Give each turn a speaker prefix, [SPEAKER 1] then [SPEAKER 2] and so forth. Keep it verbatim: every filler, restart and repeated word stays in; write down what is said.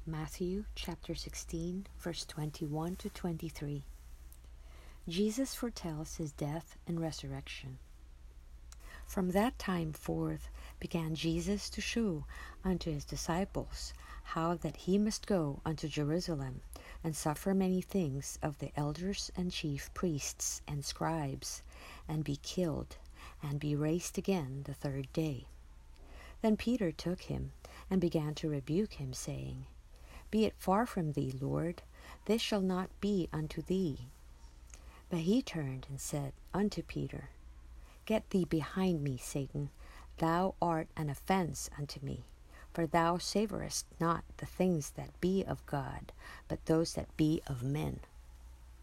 [SPEAKER 1] Matthew chapter sixteen, verse twenty-one to twenty-three. Jesus foretells his death and resurrection. From that time forth began Jesus to shew unto his disciples how that he must go unto Jerusalem, and suffer many things of the elders and chief priests and scribes, and be killed, and be raised again the third day. Then Peter took him, and began to rebuke him, saying, Be it far from thee, Lord, this shall not be unto thee. But he turned and said unto Peter, Get thee behind me, Satan, thou art an offense unto me, for thou savorest not the things that be of God, but those that be of men.